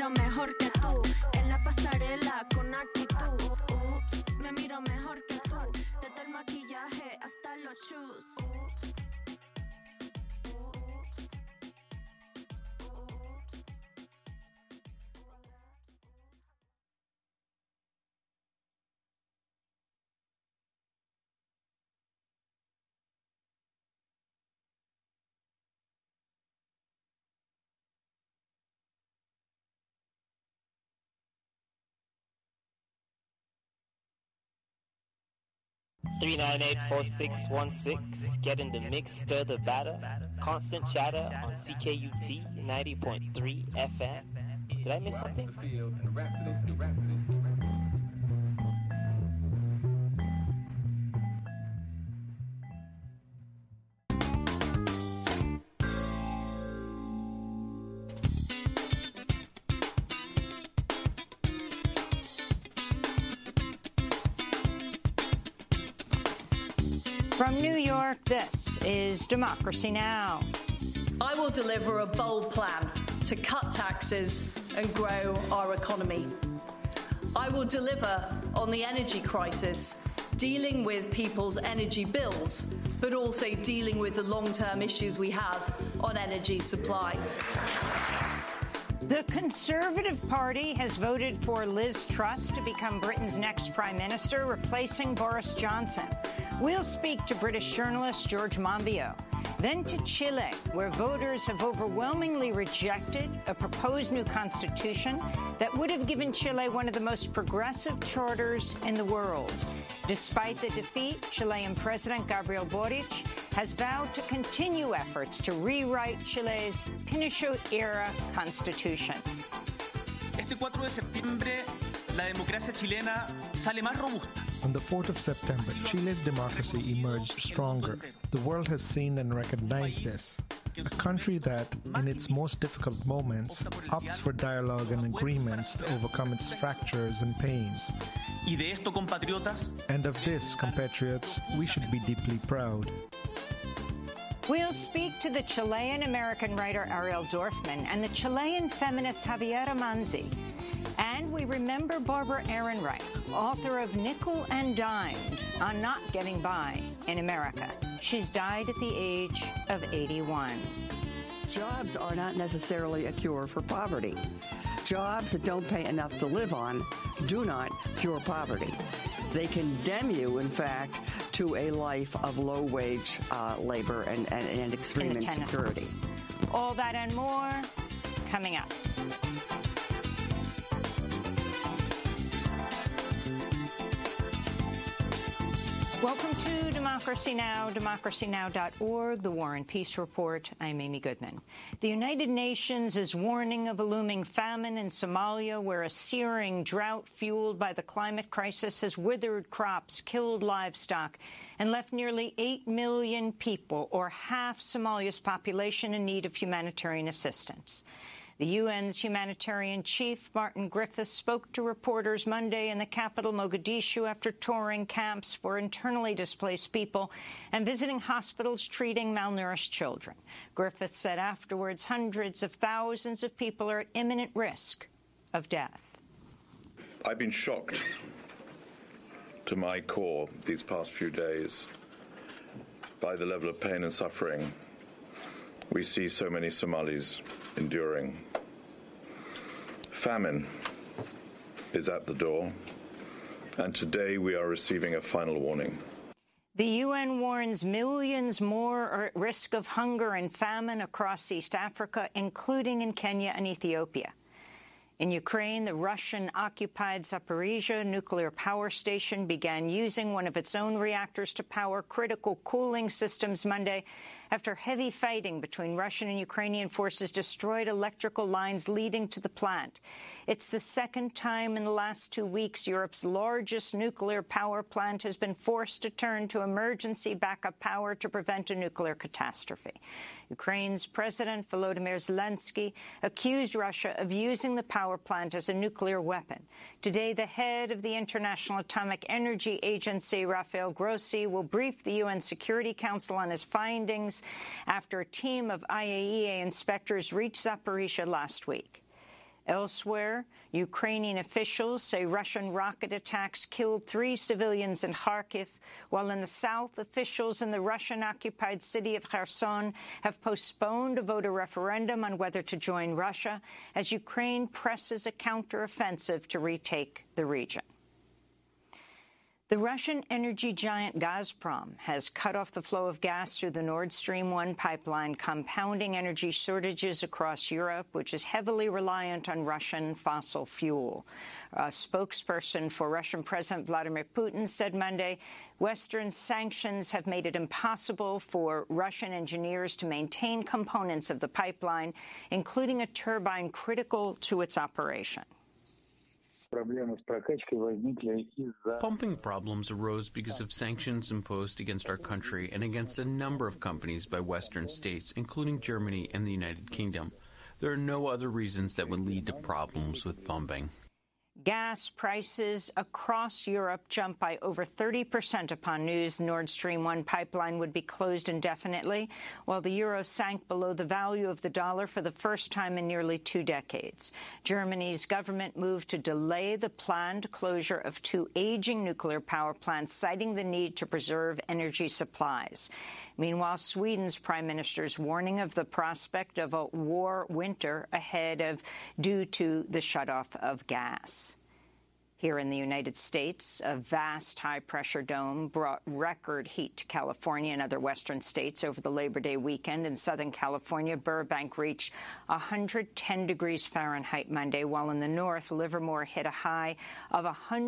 miro mejor que tú. En la pasarela con actitud. Oops, me miro mejor que tú. Desde el maquillaje hasta los shoes. Oops. (398-4616). Get in the mix, stir the batter. Constant chatter on CKUT 90.3 FM. Did I miss something? From New York, this is Democracy Now! I will deliver a bold plan to cut taxes and grow our economy. I will deliver on the energy crisis, dealing with people's energy bills, but also dealing with the long-term issues we have on energy supply. The Conservative Party has voted for Liz Truss to become Britain's next Prime Minister, replacing Boris Johnson. We'll speak to British journalist George Monbiot. Then to Chile, where voters have overwhelmingly rejected a proposed new constitution that would have given Chile one of the most progressive charters in the world. Despite the defeat, Chilean President Gabriel Boric has vowed to continue efforts to rewrite Chile's Pinochet-era constitution. Este 4 de septiembre, la democracia chilena sale más robusta. On the 4th of September, Chile's democracy emerged stronger. The world has seen and recognized this. A country that, in its most difficult moments, opts for dialogue and agreements to overcome its fractures and pains. Y de esto, compatriotas, And of this, compatriots, we should be deeply proud. We'll speak to the Chilean-American writer Ariel Dorfman and the Chilean feminist Javiera Manzi. And we remember Barbara Ehrenreich, author of Nickel and Dimed on Not Getting By in America. She's died at the age of 81. Jobs are not necessarily a cure for poverty. Jobs that don't pay enough to live on do not cure poverty. They condemn you, in fact, to a life of low-wage labor and extreme insecurity. All that and more coming up. Welcome to Democracy Now!, democracynow.org, the War and Peace Report. I'm Amy Goodman. The United Nations is warning of a looming famine in Somalia, where a searing drought fueled by the climate crisis has withered crops, killed livestock, and left nearly 8 million people, or half Somalia's population, in need of humanitarian assistance. The UN's humanitarian chief, Martin Griffiths, spoke to reporters Monday in the capital, Mogadishu, after touring camps for internally displaced people and visiting hospitals treating malnourished children. Griffiths said afterwards hundreds of thousands of people are at imminent risk of death. I've been shocked to my core these past few days by the level of pain and suffering we see so many Somalis enduring. Famine is at the door, and today we are receiving a final warning. The UN warns millions more are at risk of hunger and famine across East Africa, including in Kenya and Ethiopia. In Ukraine, the Russian-occupied Zaporizhzhia nuclear power station began using one of its own reactors to power critical cooling systems Monday after heavy fighting between Russian and Ukrainian forces destroyed electrical lines leading to the plant. It's the second time in the last 2 weeks Europe's largest nuclear power plant has been forced to turn to emergency backup power to prevent a nuclear catastrophe. Ukraine's President Volodymyr Zelensky accused Russia of using the power plant as a nuclear weapon. Today, the head of the International Atomic Energy Agency, Rafael Grossi, will brief the UN Security Council on his findings after a team of IAEA inspectors reached Zaporizhzhia last week. Elsewhere, Ukrainian officials say Russian rocket attacks killed 3 civilians in Kharkiv, while in the south, officials in the Russian-occupied city of Kherson have postponed a voter referendum on whether to join Russia as Ukraine presses a counteroffensive to retake the region. The Russian energy giant Gazprom has cut off the flow of gas through the Nord Stream 1 pipeline, compounding energy shortages across Europe, which is heavily reliant on Russian fossil fuel. A spokesperson for Russian President Vladimir Putin said Monday Western sanctions have made it impossible for Russian engineers to maintain components of the pipeline, including a turbine critical to its operation. Pumping problems arose because of sanctions imposed against our country and against a number of companies by Western states, including Germany and the United Kingdom. There are no other reasons that would lead to problems with pumping. Gas prices across Europe jumped by over 30% upon news the Nord Stream 1 pipeline would be closed indefinitely, while the euro sank below the value of the dollar for the first time in nearly 2 decades. Germany's government moved to delay the planned closure of 2 aging nuclear power plants, citing the need to preserve energy supplies. Meanwhile, Sweden's prime minister's warning of the prospect of a war winter ahead due to the shutoff of gas. Here in the United States, a vast high-pressure dome brought record heat to California and other western states over the Labor Day weekend. In Southern California, Burbank reached 110 degrees Fahrenheit Monday, while in the north, Livermore hit a high of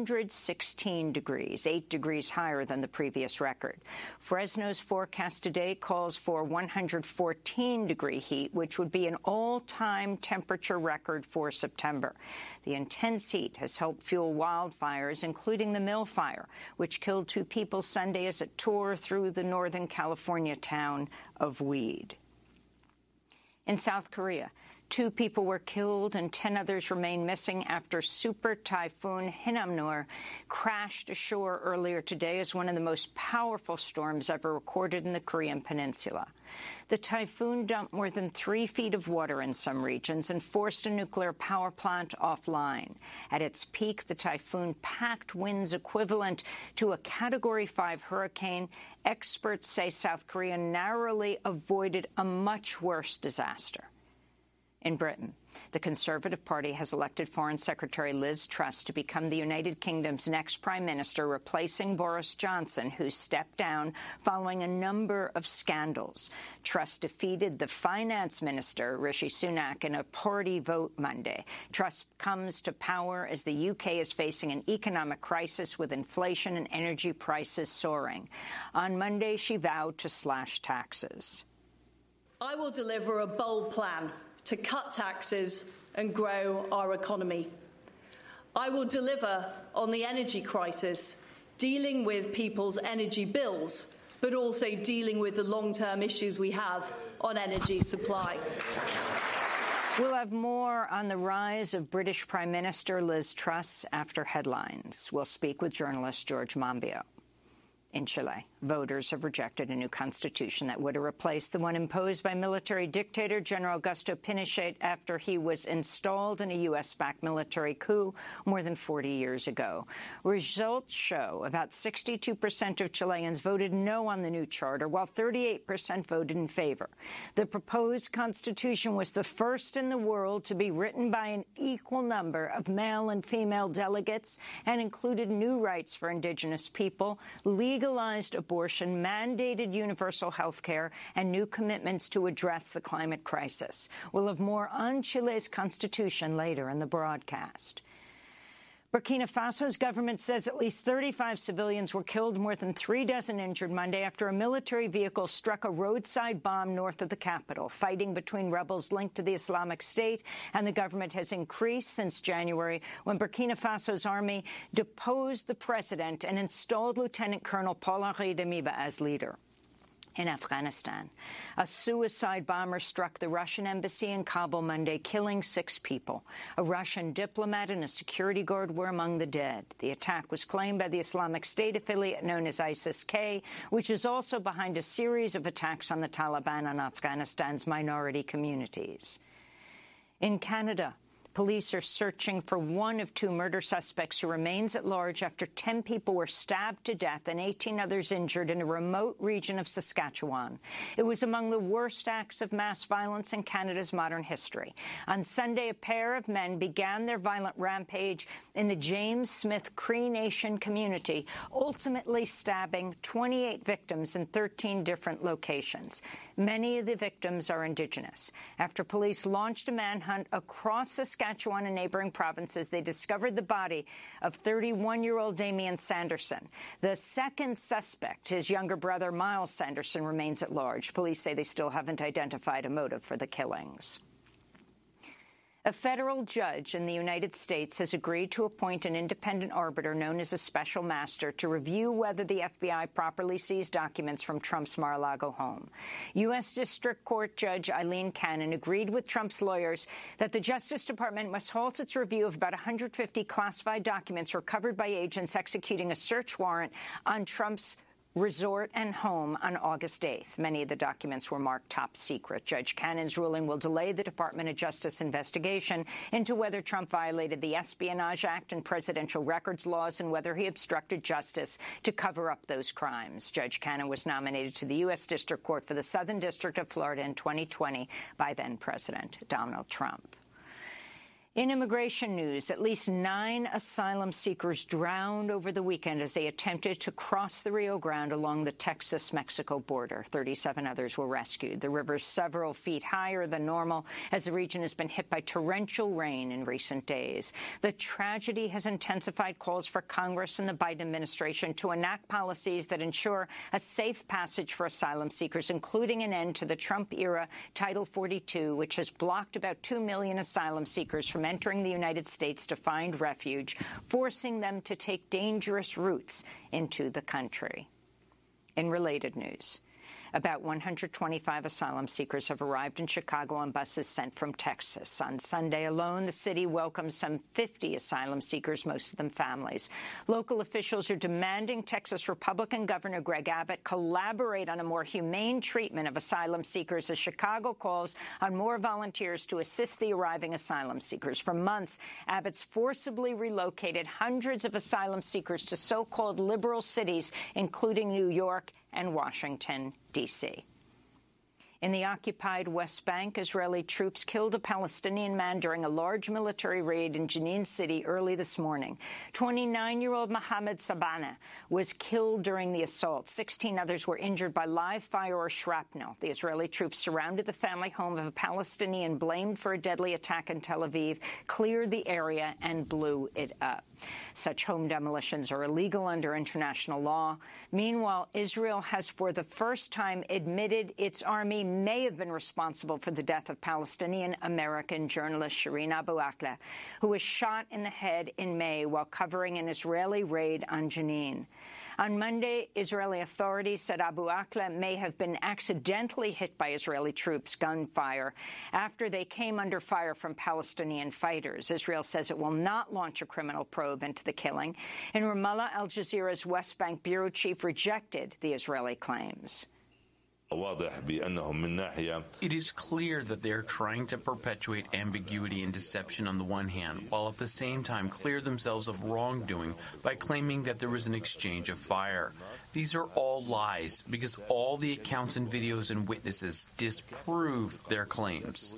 116 degrees, 8 degrees higher than the previous record. Fresno's forecast today calls for 114-degree heat, which would be an all-time temperature record for September. The intense heat has helped fuel wildfires, including the Mill Fire, which killed 2 people Sunday as it tore through the Northern California town of Weed. In South Korea, 2 people were killed and 10 others remain missing after Super Typhoon Hinnamnor crashed ashore earlier today as one of the most powerful storms ever recorded in the Korean peninsula. The typhoon dumped more than 3 feet of water in some regions and forced a nuclear power plant offline. At its peak, the typhoon packed winds equivalent to a Category 5 hurricane. Experts say South Korea narrowly avoided a much worse disaster. In Britain, the Conservative Party has elected Foreign Secretary Liz Truss to become the United Kingdom's next Prime Minister, replacing Boris Johnson, who stepped down following a number of scandals. Truss defeated the Finance Minister, Rishi Sunak, in a party vote Monday. Truss comes to power as the UK is facing an economic crisis with inflation and energy prices soaring. On Monday, she vowed to slash taxes. I will deliver a bold plan to cut taxes and grow our economy. I will deliver on the energy crisis, dealing with people's energy bills, but also dealing with the long-term issues we have on energy supply. We'll have more on the rise of British Prime Minister Liz Truss after headlines. We'll speak with journalist George Monbiot. In Chile, voters have rejected a new constitution that would have replaced the one imposed by military dictator General Augusto Pinochet after he was installed in a U.S.-backed military coup more than 40 years ago. Results show about 62% of Chileans voted no on the new charter, while 38% voted in favor. The proposed constitution was the first in the world to be written by an equal number of male and female delegates and included new rights for indigenous people, legalized abortion, mandated universal health care, and new commitments to address the climate crisis. We'll have more on Chile's constitution later in the broadcast. Burkina Faso's government says at least 35 civilians were killed, more than 3 dozen injured Monday after a military vehicle struck a roadside bomb north of the capital. Fighting between rebels linked to the Islamic State and the government has increased since January, when Burkina Faso's army deposed the president and installed Lieutenant Colonel Paul-Henri Damiba as leader. In Afghanistan, a suicide bomber struck the Russian embassy in Kabul Monday, killing 6 people. A Russian diplomat and a security guard were among the dead. The attack was claimed by the Islamic State affiliate known as ISIS-K, which is also behind a series of attacks on the Taliban on Afghanistan's minority communities. In Canada, Police are searching for one of 2 murder suspects who remains at large after 10 people were stabbed to death and 18 others injured in a remote region of Saskatchewan. It was among the worst acts of mass violence in Canada's modern history. On Sunday, a pair of men began their violent rampage in the James Smith Cree Nation community, ultimately stabbing 28 victims in 13 different locations. Many of the victims are Indigenous. After police launched a manhunt across Saskatchewan and neighboring provinces, they discovered the body of 31-year-old Damian Sanderson. The second suspect, his younger brother Miles Sanderson, remains at large. Police say they still haven't identified a motive for the killings. A federal judge in the United States has agreed to appoint an independent arbiter known as a special master to review whether the FBI properly seized documents from Trump's Mar-a-Lago home. U.S. District Court Judge Eileen Cannon agreed with Trump's lawyers that the Justice Department must halt its review of about 150 classified documents recovered by agents executing a search warrant on Trump's resort and home on August 8th. Many of the documents were marked top secret. Judge Cannon's ruling will delay the Department of Justice investigation into whether Trump violated the Espionage Act and presidential records laws and whether he obstructed justice to cover up those crimes. Judge Cannon was nominated to the U.S. District Court for the Southern District of Florida in 2020 by then-President Donald Trump. In immigration news, at least 9 asylum seekers drowned over the weekend as they attempted to cross the Rio Grande along the Texas-Mexico border. 37 others were rescued. The river is several feet higher than normal as the region has been hit by torrential rain in recent days. The tragedy has intensified calls for Congress and the Biden administration to enact policies that ensure a safe passage for asylum seekers, including an end to the Trump-era Title 42, which has blocked about 2 million asylum seekers from entering the United States to find refuge, forcing them to take dangerous routes into the country. In related news, about 125 asylum seekers have arrived in Chicago on buses sent from Texas. On Sunday alone, the city welcomed some 50 asylum seekers, most of them families. Local officials are demanding Texas Republican Governor Greg Abbott collaborate on a more humane treatment of asylum seekers as Chicago calls on more volunteers to assist the arriving asylum seekers. For months, Abbott's forcibly relocated hundreds of asylum seekers to so-called liberal cities, including New York and Washington, D.C. In the occupied West Bank, Israeli troops killed a Palestinian man during a large military raid in Jenin City early this morning. 29-year-old Mohammed Sabana was killed during the assault. 16 others were injured by live fire or shrapnel. The Israeli troops surrounded the family home of a Palestinian blamed for a deadly attack in Tel Aviv, cleared the area, and blew it up. Such home demolitions are illegal under international law. Meanwhile, Israel has for the first time admitted its army may have been responsible for the death of Palestinian-American journalist Shireen Abu Akleh, who was shot in the head in May while covering an Israeli raid on Jenin. On Monday, Israeli authorities said Abu Akleh may have been accidentally hit by Israeli troops' gunfire after they came under fire from Palestinian fighters. Israel says it will not launch a criminal probe into the killing. In Ramallah, Al Jazeera's West Bank bureau chief rejected the Israeli claims. It is clear that they are trying to perpetuate ambiguity and deception on the one hand, while at the same time clear themselves of wrongdoing by claiming that there was an exchange of fire. These are all lies, because all the accounts and videos and witnesses disprove their claims.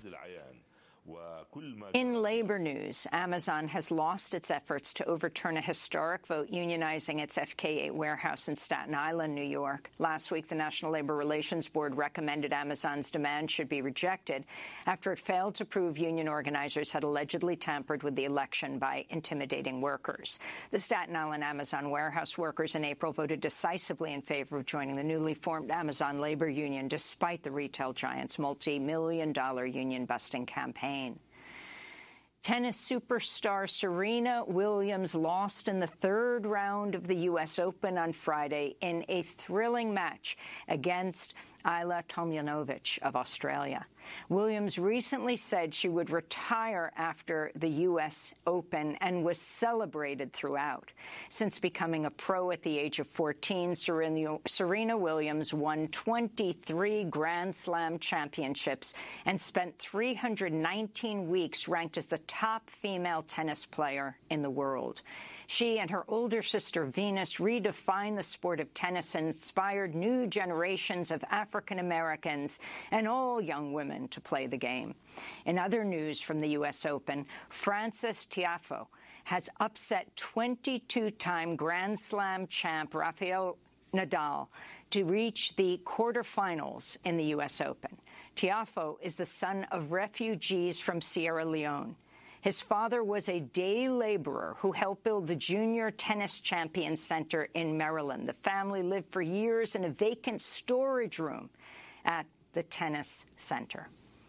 In labor news, Amazon has lost its efforts to overturn a historic vote unionizing its FK8 warehouse in Staten Island, New York. Last week, the National Labor Relations Board recommended Amazon's demand should be rejected after it failed to prove union organizers had allegedly tampered with the election by intimidating workers. The Staten Island Amazon warehouse workers in April voted decisively in favor of joining the newly formed Amazon labor union, despite the retail giant's multi-million-dollar union-busting campaign. Tennis superstar Serena Williams lost in the third round of the U.S. Open on Friday in a thrilling match against Ajla Tomljanovic of Australia. Williams recently said she would retire after the U.S. Open and was celebrated throughout. Since becoming a pro at the age of 14, Serena Williams won 23 Grand Slam championships and spent 319 weeks ranked as the top female tennis player in the world. She and her older sister Venus redefined the sport of tennis and inspired new generations of African Americans and all young women to play the game. In other news from the U.S. Open, Frances Tiafoe has upset 22-time Grand Slam champ Rafael Nadal to reach the quarterfinals in the U.S. Open. Tiafoe is the son of refugees from Sierra Leone. His father was a day laborer who helped build the Junior Tennis Champions Center in Maryland. The family lived for years in a vacant storage room at the tennis center.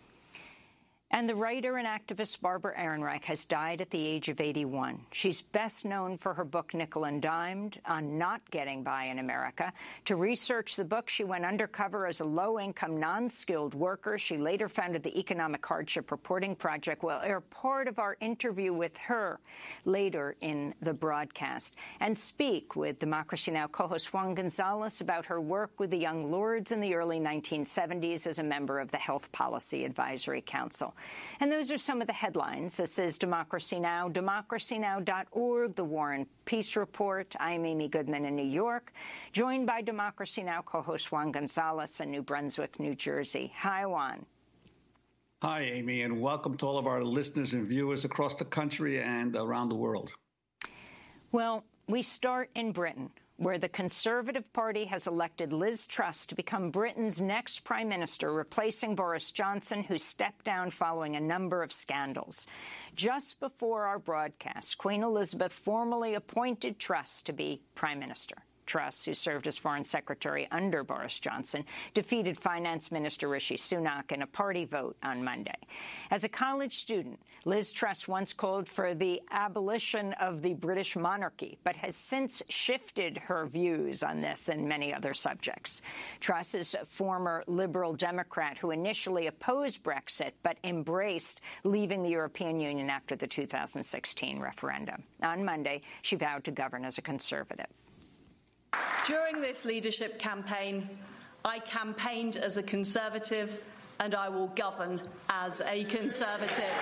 And the writer and activist Barbara Ehrenreich has died at the age of 81. She's best known for her book Nickel and Dimed on not getting by in America. To research the book, she went undercover as a low-income, non-skilled worker. She later founded the Economic Hardship Reporting Project. We'll air part of our interview with her later in the broadcast and speak with Democracy Now! Co-host Juan Gonzalez about her work with the Young Lords in the early 1970s as a member of the Health Policy Advisory Council. And those are some of the headlines. This is Democracy Now!, democracynow.org, The War and Peace Report. I'm Amy Goodman in New York, joined by Democracy Now! Co-host Juan Gonzalez in New Brunswick, New Jersey. Hi, Juan. Hi, Amy, and welcome to all of our listeners and viewers across the country and around the world. Well, we start in Britain, where the Conservative Party has elected Liz Truss to become Britain's next prime minister, replacing Boris Johnson, who stepped down following a number of scandals. Just before our broadcast, Queen Elizabeth formally appointed Truss to be prime minister. Truss, who served as Foreign Secretary under Boris Johnson, defeated Finance Minister Rishi Sunak in a party vote on Monday. As a college student, Liz Truss once called for the abolition of the British monarchy, but has since shifted her views on this and many other subjects. Truss is a former Liberal Democrat who initially opposed Brexit but embraced leaving the European Union after the 2016 referendum. On Monday, she vowed to govern as a Conservative. During this leadership campaign, I campaigned as a Conservative, and I will govern as a Conservative.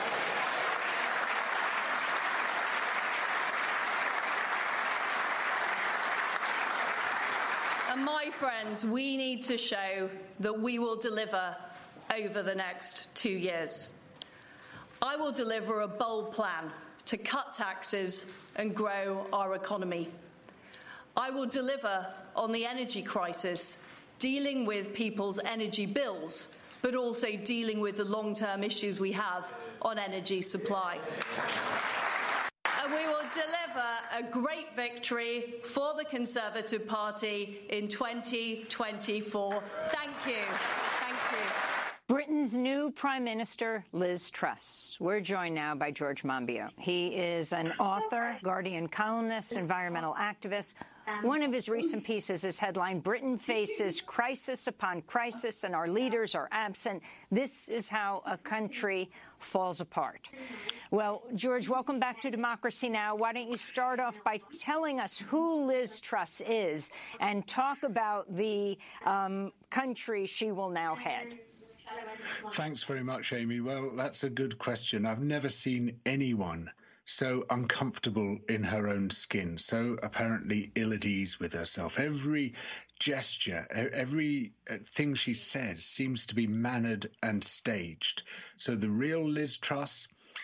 And my friends, we need to show that we will deliver over the next 2 years. I will deliver a bold plan to cut taxes and grow our economy. I will deliver on the energy crisis, dealing with people's energy bills, but also dealing with the long-term issues we have on energy supply. And we will deliver a great victory for the Conservative Party in 2024. Thank you. Thank you. Britain's new Prime Minister, Liz Truss. We're joined now by George Monbiot. He is an author, Guardian columnist, environmental activist. One of his recent pieces is headlined, "Britain faces crisis upon crisis and our leaders are absent. This is how a country falls apart." Well, George, welcome back to Democracy Now! Why don't you start off by telling us who Liz Truss is and talk about the country she will now head? Thanks very much, Amy. Well, that's a good question. I've never seen anyone so uncomfortable in her own skin, so apparently ill at ease with herself. Every gesture, every thing she says seems to be mannered and staged. So the real Liz Truss,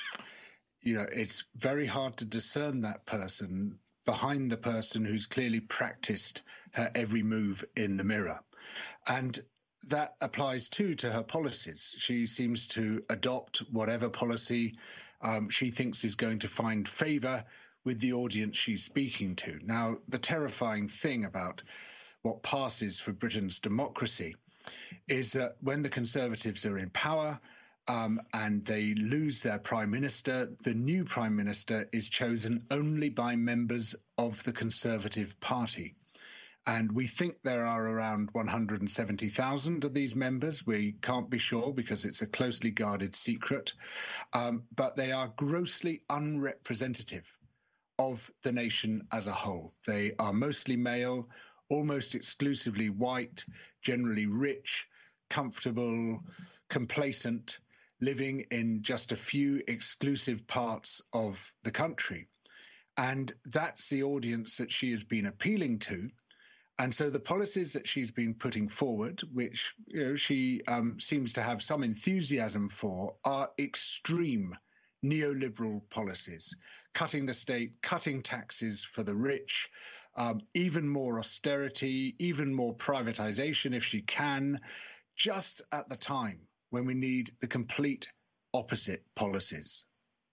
it's very hard to discern that person behind the person who's clearly practiced her every move in the mirror. And that applies too to her policies. She seems to adopt whatever policy she thinks is going to find favour with the audience she's speaking to. Now, the terrifying thing about what passes for Britain's democracy is that when the Conservatives are in power and they lose their Prime Minister, the new Prime Minister is chosen only by members of the Conservative Party. And we think there are around 170,000 of these members. We can't be sure because it's a closely guarded secret. But they are grossly unrepresentative of the nation as a whole. They are mostly male, almost exclusively white, generally rich, comfortable, complacent, living in just a few exclusive parts of the country. And that's the audience that she has been appealing to. And so the policies that she's been putting forward, which she seems to have some enthusiasm for, are extreme neoliberal policies, cutting the state, cutting taxes for the rich, even more austerity, even more privatization if she can, just at the time when we need the complete opposite policies.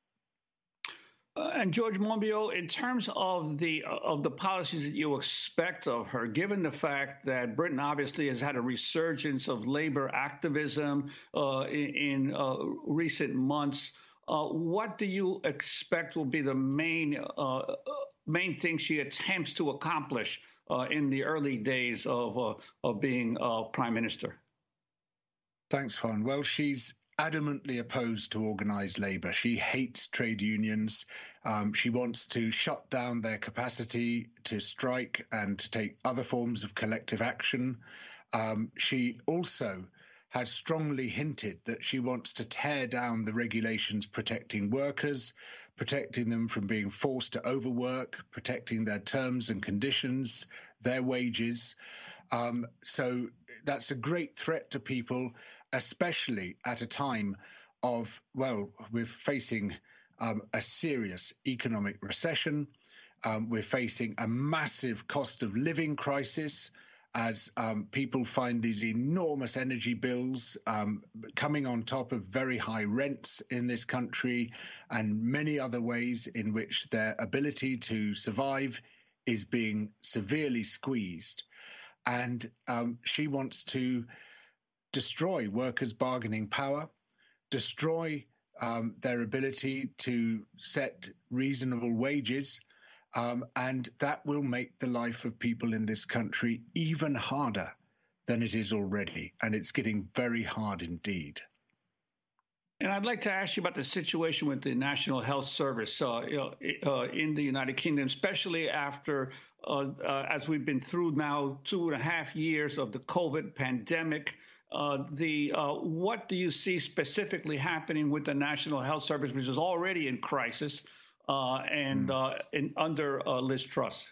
And George Monbiot, in terms of the policies that you expect of her, given the fact that Britain obviously has had a resurgence of labor activism in recent months, what do you expect will be the main thing she attempts to accomplish in the early days of being Prime Minister? Thanks, Juan. Well, she's adamantly opposed to organised labour. She hates trade unions. She wants to shut down their capacity to strike and to take other forms of collective action. She also has strongly hinted that she wants to tear down the regulations protecting workers, protecting them from being forced to overwork, protecting their terms and conditions, their wages. So that's a great threat to people, especially at a time of, well, we're facing a serious economic recession. We're facing a massive cost of living crisis as people find these enormous energy bills coming on top of very high rents in this country and many other ways in which their ability to survive is being severely squeezed. And she wants to destroy workers' bargaining power, destroy their ability to set reasonable wages, and that will make the life of people in this country even harder than it is already. And it's getting very hard indeed. And I'd like to ask you about the situation with the National Health Service in the United Kingdom, especially after, as we've been through now 2.5 years of the COVID pandemic. What do you see specifically happening with the National Health Service, which is already in crisis and under Liz Truss?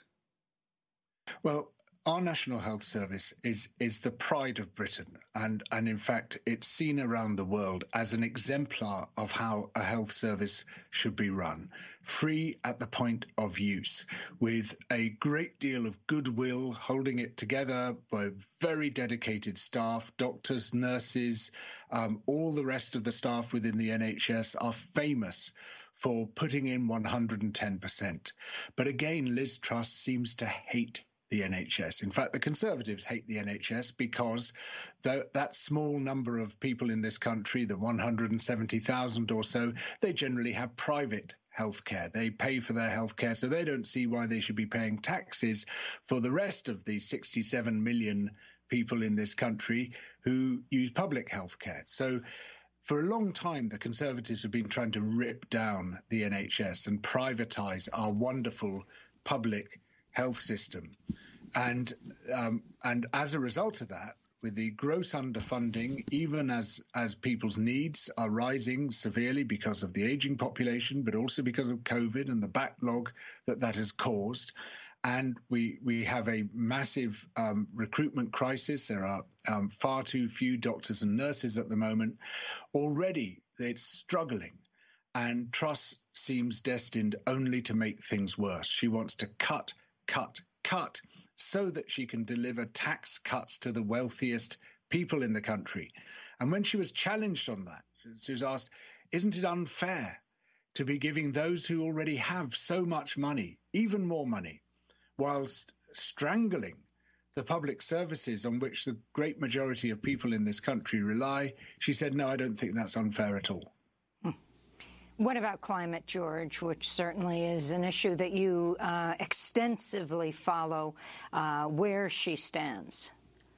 Well, our National Health Service is the pride of Britain, and in fact, it's seen around the world as an exemplar of how a health service should be run. Free at the point of use, with a great deal of goodwill holding it together by very dedicated staff, doctors, nurses, all the rest of the staff within the NHS are famous for putting in 110%. But again, Liz Truss seems to hate the NHS. In fact, the Conservatives hate the NHS because that small number of people in this country, the 170,000 or so, they generally have private healthcare. They pay for their healthcare, so they don't see why they should be paying taxes for the rest of the 67 million people in this country who use public healthcare. So for a long time, the Conservatives have been trying to rip down the NHS and privatize our wonderful public health system. And as a result of that, with the gross underfunding, even as people's needs are rising severely because of the aging population, but also because of COVID and the backlog that has caused, and we have a massive recruitment crisis. There are far too few doctors and nurses at the moment. Already, it's struggling. And Truss seems destined only to make things worse. She wants to cut so that she can deliver tax cuts to the wealthiest people in the country. And when she was challenged on that, she was asked, isn't it unfair to be giving those who already have so much money, even more money, whilst strangling the public services on which the great majority of people in this country rely? She said, no, I don't think that's unfair at all. What about climate, George, which certainly is an issue that you extensively follow, where she stands?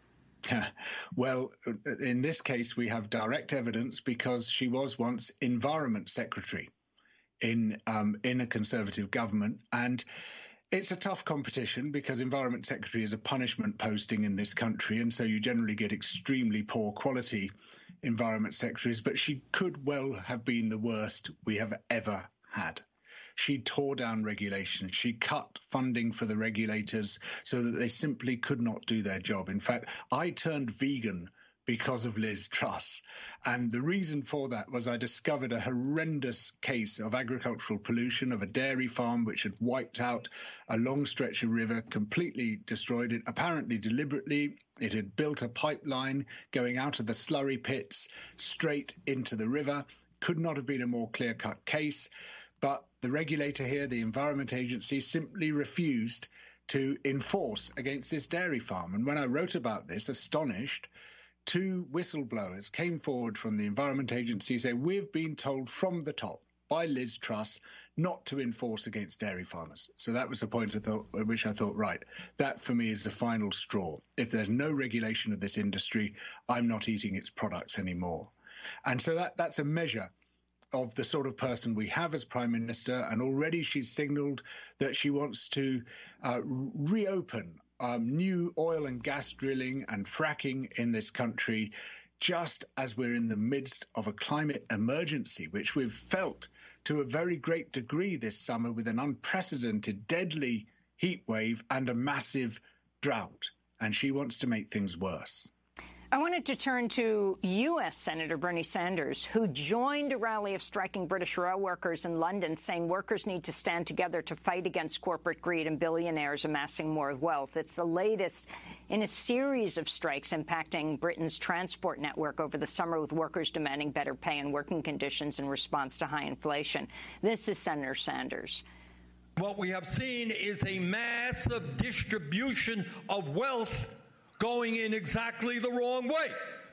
Well, in this case, we have direct evidence because she was once Environment Secretary in a Conservative government. And it's a tough competition because Environment Secretary is a punishment posting in this country. And so you generally get extremely poor quality Environment Secretaries. But she could well have been the worst we have ever had. She tore down regulation. She cut funding for the regulators so that they simply could not do their job. In fact, I turned vegan because of Liz Truss. And the reason for that was I discovered a horrendous case of agricultural pollution of a dairy farm which had wiped out a long stretch of river, completely destroyed it, apparently deliberately. It had built a pipeline going out of the slurry pits straight into the river. Could not have been a more clear-cut case. But the regulator here, the Environment Agency, simply refused to enforce against this dairy farm. And when I wrote about this, astonished, 2 whistleblowers came forward from the Environment Agency saying, we've been told from the top by Liz Truss not to enforce against dairy farmers. So that was the point at which I thought, right, that for me is the final straw. If there's no regulation of this industry, I'm not eating its products anymore. And so that's a measure of the sort of person we have as Prime Minister, and already she's signalled that she wants to reopen new oil and gas drilling and fracking in this country, just as we're in the midst of a climate emergency, which we've felt to a very great degree this summer with an unprecedented, deadly heat wave and a massive drought. And she wants to make things worse. I wanted to turn to U.S. Senator Bernie Sanders, who joined a rally of striking British rail workers in London, saying workers need to stand together to fight against corporate greed and billionaires amassing more wealth. It's the latest in a series of strikes impacting Britain's transport network over the summer, with workers demanding better pay and working conditions in response to high inflation. This is Senator Sanders. What we have seen is a massive distribution of wealth going in exactly the wrong way.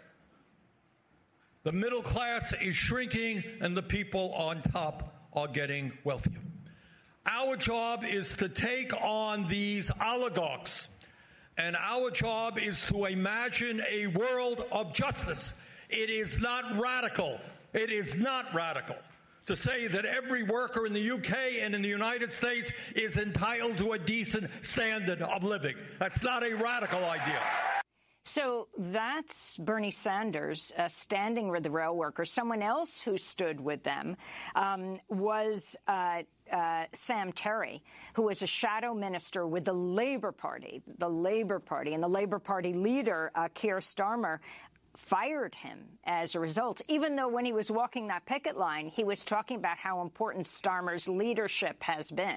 The middle class is shrinking and the people on top are getting wealthier. Our job is to take on these oligarchs, and our job is to imagine a world of justice. It is not radical. It is not radical to say that every worker in the UK and in the United States is entitled to a decent standard of living. That's not a radical idea. So that's Bernie Sanders standing with the rail workers. Someone else who stood with them was Sam Terry, who was a shadow minister with the Labour Party. And the Labour Party leader, Keir Starmer, fired him as a result, even though when he was walking that picket line, he was talking about how important Starmer's leadership has been.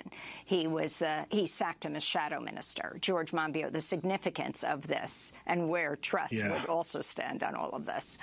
He sacked him as shadow minister. George Monbiot, the significance of this and where Truss would also stand on all of this.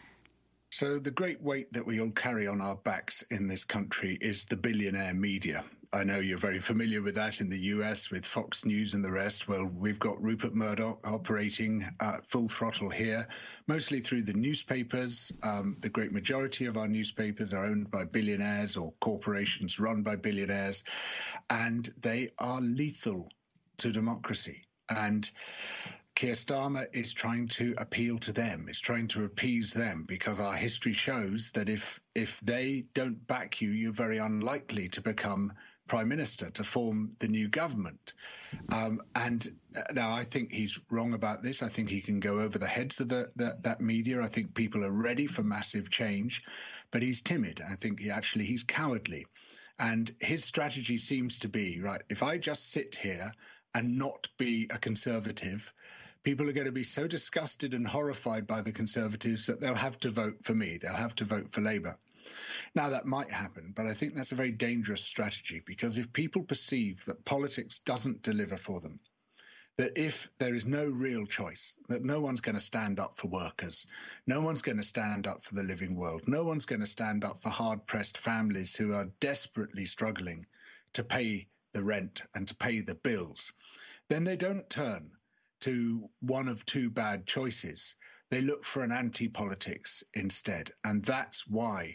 So the great weight that we all carry on our backs in this country is the billionaire media. I know you're very familiar with that in the US with Fox News and the rest. Well, we've got Rupert Murdoch operating full throttle here, mostly through the newspapers. The great majority of our newspapers are owned by billionaires or corporations run by billionaires, and they are lethal to democracy. And Keir Starmer is trying to appeal to them, is trying to appease them, because our history shows that if they don't back you, you're very unlikely to become Prime Minister, to form the new government. And now I think he's wrong about this. I think he can go over the heads of that media. I think people are ready for massive change, but he's timid. I think he's cowardly. And his strategy seems to be, right, if I just sit here and not be a Conservative, people are going to be so disgusted and horrified by the Conservatives that they'll have to vote for me. They'll have to vote for Labour. Now, that might happen, but I think that's a very dangerous strategy, because if people perceive that politics doesn't deliver for them, that if there is no real choice, that no one's going to stand up for workers, no one's going to stand up for the living world, no one's going to stand up for hard-pressed families who are desperately struggling to pay the rent and to pay the bills, then they don't turn to one of two bad choices. They look for an anti-politics instead. And that's why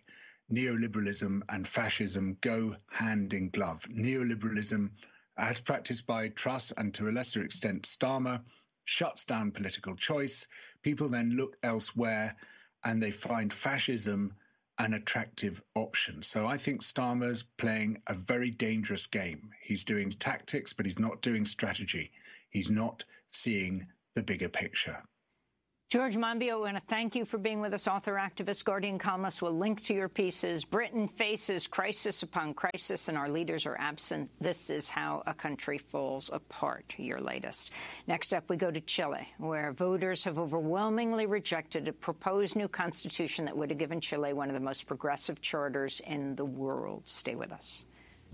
neoliberalism and fascism go hand in glove. Neoliberalism, as practiced by Truss and to a lesser extent Starmer, shuts down political choice. People then look elsewhere and they find fascism an attractive option. So I think Starmer's playing a very dangerous game. He's doing tactics, but he's not doing strategy. He's not seeing the bigger picture. George Monbiot, I want to thank you for being with us. Author, activist, Guardian columnist. We'll link to your pieces. Britain faces crisis upon crisis, and our leaders are absent. This is how a country falls apart, your latest. Next up, we go to Chile, where voters have overwhelmingly rejected a proposed new constitution that would have given Chile one of the most progressive charters in the world. Stay with us.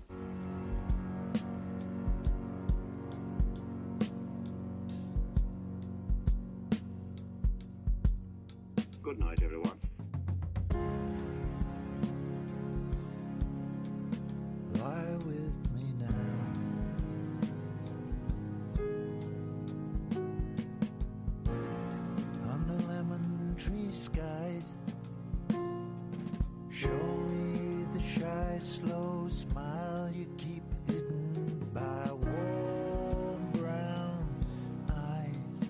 Good night, everyone. Lie with me now. Under lemon tree skies. Show me the shy, slow smile you keep hidden by warm brown eyes.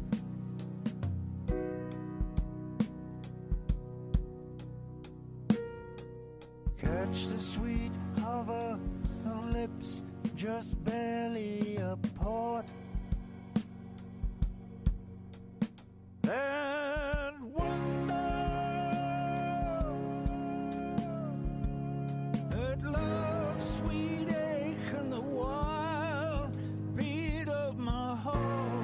Catch the sweet hover of lips just barely apart. And wonder at love's sweet ache and the wild beat of my heart.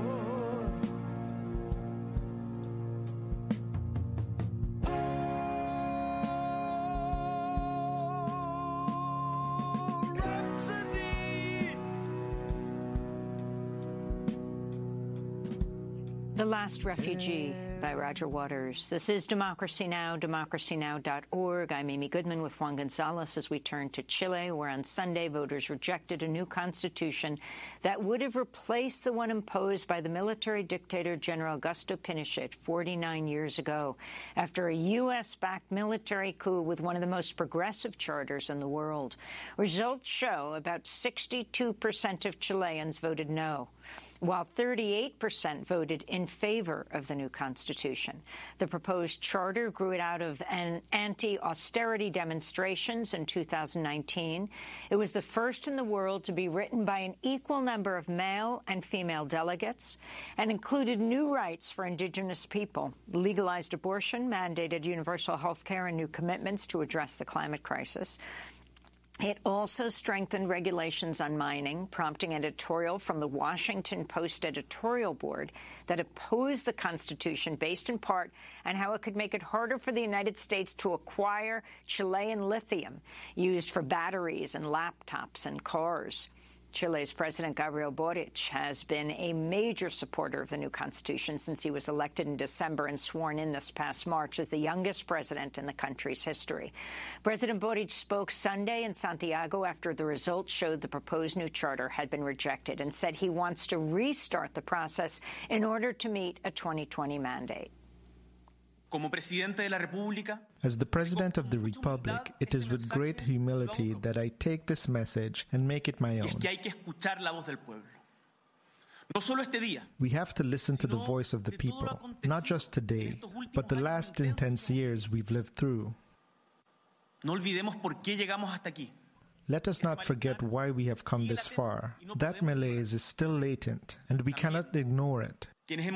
The Last Refugee by Roger Waters. This is Democracy Now!, democracynow.org. I'm Amy Goodman with Juan Gonzalez as we turn to Chile, where on Sunday voters rejected a new constitution that would have replaced the one imposed by the military dictator General Augusto Pinochet 49 years ago, after a U.S.-backed military coup with one of the most progressive charters in the world. Results show about 62% of Chileans voted no, while 38% voted in favor of the new constitution. The proposed charter grew it out of anti-austerity demonstrations in 2019. It was the first in the world to be written by an equal number of male and female delegates and included new rights for indigenous people, legalized abortion, mandated universal health care, and new commitments to address the climate crisis. It also strengthened regulations on mining, prompting editorial from the Washington Post editorial board that opposed the Constitution based in part on how it could make it harder for the United States to acquire Chilean lithium used for batteries and laptops and cars. Chile's President Gabriel Boric has been a major supporter of the new constitution since he was elected in December and sworn in this past March as the youngest president in the country's history. President Boric spoke Sunday in Santiago after the results showed the proposed new charter had been rejected and said he wants to restart the process in order to meet a 2020 mandate. As the President of the Republic, it is with great humility that I take this message and make it my own. We have to listen to the voice of the people, not just today, but the last intense years we've lived through. Let us not forget why we have come this far. That malaise is still latent, and we cannot ignore it.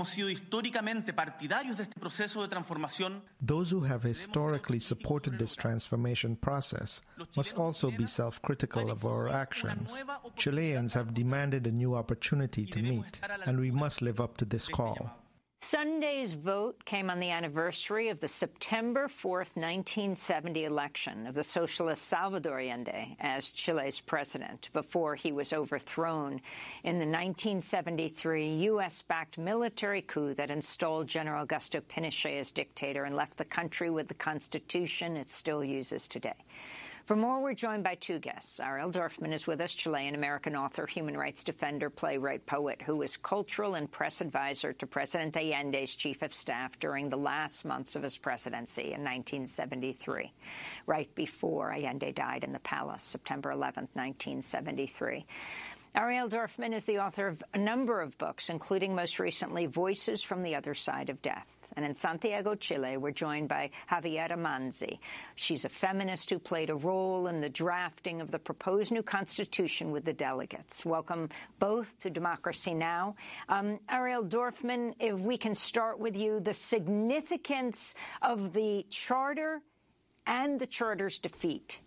Those who have historically supported this transformation process must also be self-critical of our actions. Chileans have demanded a new opportunity to meet, and we must live up to this call. Sunday's vote came on the anniversary of the September 4th, 1970 election of the socialist Salvador Allende as Chile's president before he was overthrown in the 1973 U.S.-backed military coup that installed General Augusto Pinochet as dictator and left the country with the constitution it still uses today. For more, we're joined by two guests. Ariel Dorfman is with us, Chilean-American author, human rights defender, playwright, poet, who was cultural and press advisor to President Allende's chief of staff during the last months of his presidency in 1973, right before Allende died in the palace, September 11th, 1973. Ariel Dorfman is the author of a number of books, including most recently Voices from the Other Side of Death. And in Santiago, Chile, we're joined by Javiera Manzi. She's a feminist who played a role in the drafting of the proposed new constitution with the delegates. Welcome both to Democracy Now! Ariel Dorfman, if we can start with you, the significance of the charter and the charter's defeat.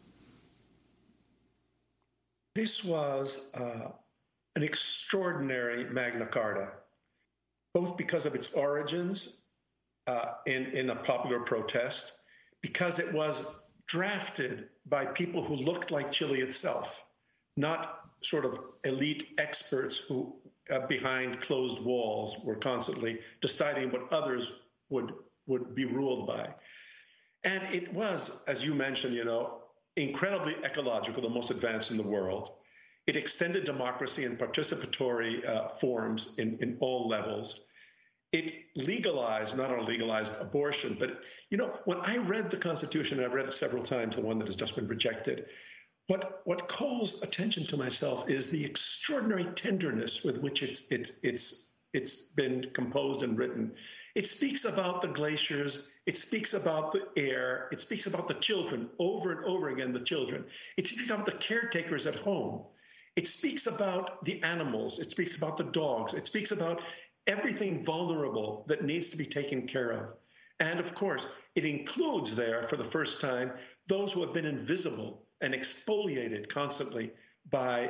This was an extraordinary Magna Carta, both because of its origins in a popular protest, because it was drafted by people who looked like Chile itself, not sort of elite experts who behind closed walls were constantly deciding what others would be ruled by. And it was, as you mentioned, incredibly ecological, the most advanced in the world. It extended democracy in participatory forms in all levels. It legalized, not only legalized abortion, but, when I read the Constitution, and I've read it several times, the one that has just been rejected, what calls attention to myself is the extraordinary tenderness with which it's been composed and written. It speaks about the glaciers. It speaks about the air. It speaks about the children, over and over again, the children. It speaks about the caretakers at home. It speaks about the animals. It speaks about the dogs. It speaks about everything vulnerable that needs to be taken care of. And of course, it includes there, for the first time, those who have been invisible and exfoliated constantly by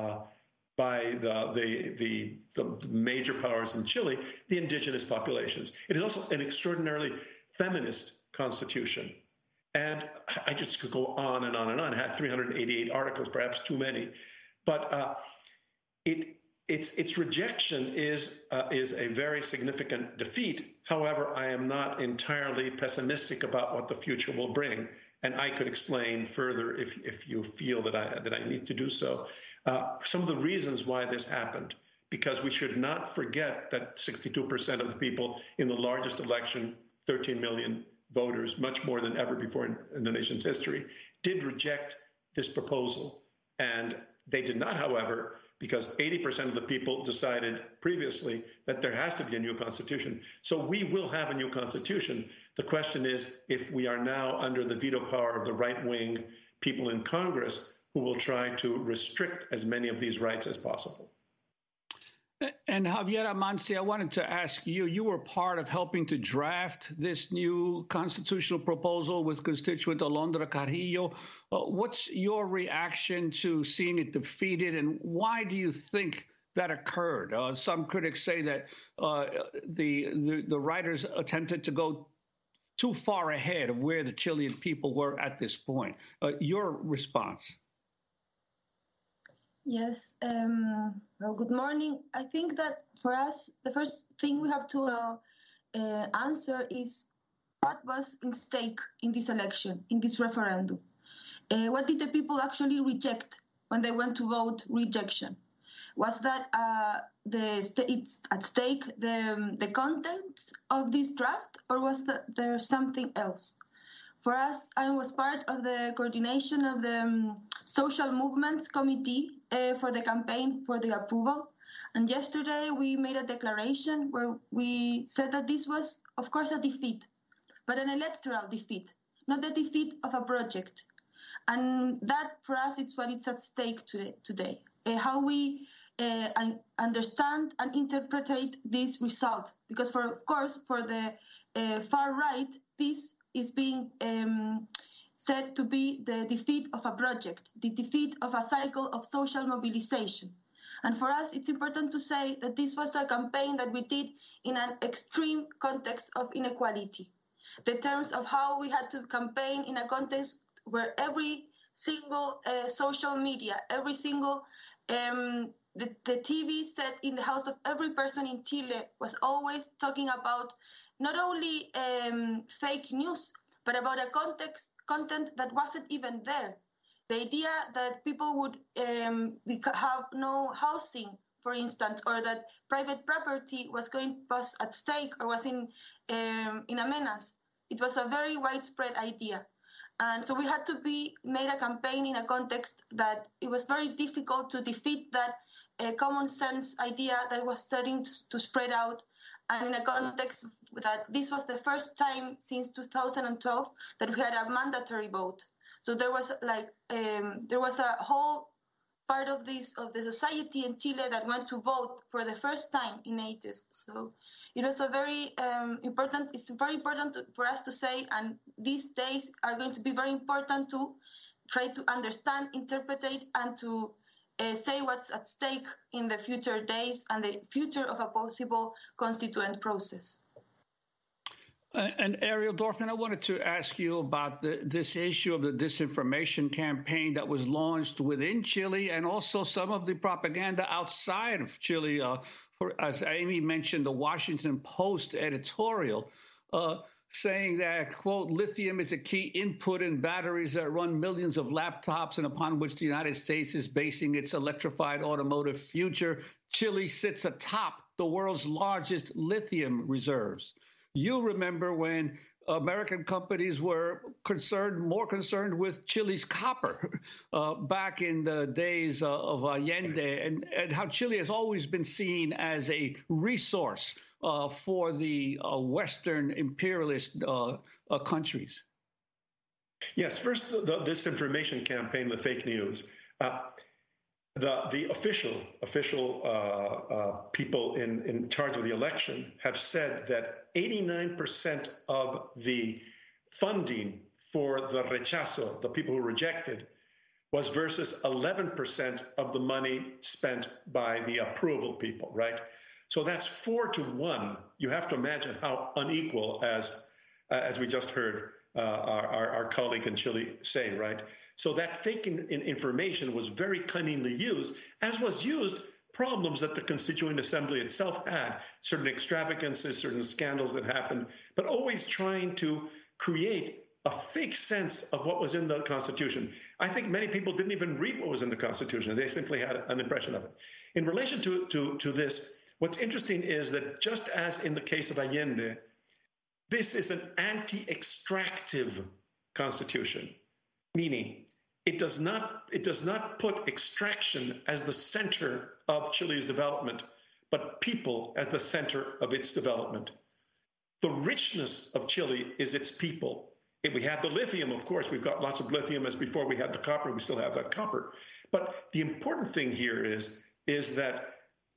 the major powers in Chile, the indigenous populations. It is also an extraordinarily feminist constitution. And I just could go on and on and on. It had 388 articles, perhaps too many. But its rejection is a very significant defeat. However, I am not entirely pessimistic about what the future will bring. And I could explain further if you feel that I need to do so. Some of the reasons why this happened, because we should not forget that 62% of the people in the largest election, 13 million voters, much more than ever before in the nation's history, did reject this proposal. And they did not, however, because 80% of the people decided previously that there has to be a new constitution. So we will have a new constitution. The question is if we are now under the veto power of the right-wing people in Congress who will try to restrict as many of these rights as possible. And Javiera Manzi, I wanted to ask you, you were part of helping to draft this new constitutional proposal with constituent Alondra Carrillo. What's your reaction to seeing it defeated, and why do you think that occurred? Some critics say that the writers attempted to go too far ahead of where the Chilean people were at this point. Your response? Yes. Well, good morning. I think that for us, the first thing we have to answer is what was in stake in this election, in this referendum. What did the people actually reject when they went to vote rejection? Was that it's at stake the content of this draft, or was there something else? For us, I was part of the coordination of the Social Movements Committee for the campaign for the approval. And yesterday we made a declaration where we said that this was, of course, a defeat, but an electoral defeat, not the defeat of a project. And that, for us, it's what it's at stake today. How we understand and interpret this result. Because, of course, for the far right, this is being said to be the defeat of a project, the defeat of a cycle of social mobilization. And for us, it's important to say that this was a campaign that we did in an extreme context of inequality. The terms of how we had to campaign in a context where every single social media, every single the TV set in the house of every person in Chile was always talking about not only fake news, but about a content that wasn't even there. The idea that people would have no housing, for instance, or that private property was at stake or was in a menace. It was a very widespread idea. And so we had to made a campaign in a context that it was very difficult to defeat that common sense idea that was starting to spread out, and in a context that this was the first time since 2012 that we had a mandatory vote. So there was a whole part of the society in Chile that went to vote for the first time in ages. So it was a very important. It's very important for us to say, and these days are going to be very important to try to understand, interpret, and to say what's at stake in the future days and the future of a possible constituent process. And Ariel Dorfman, I wanted to ask you about this issue of the disinformation campaign that was launched within Chile and also some of the propaganda outside of Chile. As Amy mentioned, the Washington Post editorial saying that, quote, lithium is a key input in batteries that run millions of laptops and upon which the United States is basing its electrified automotive future. Chile sits atop the world's largest lithium reserves. You remember when American companies were more concerned with Chile's copper back in the days of Allende, and how Chile has always been seen as a resource for the Western imperialist countries. Yes, first, the disinformation campaign, the fake news. The official people in charge of the election have said that 89% of the funding for the rechazo, the people who rejected, was versus 11% of the money spent by the approval people, right? So that's 4-1. You have to imagine how unequal, as we just heard our colleague in Chile say, right? So that fake information was very cunningly used, as was used problems that the Constituent Assembly itself had, certain extravagances, certain scandals that happened, but always trying to create a fake sense of what was in the Constitution. I think many people didn't even read what was in the Constitution. They simply had an impression of it. In relation to this, what's interesting is that just as in the case of Allende, this is an anti-extractive constitution, meaning it does not put extraction as the center of Chile's development, but people as the center of its development. The richness of Chile is its people. If we have the lithium, of course, we've got lots of lithium as before we had the copper, we still have that copper. But the important thing here is that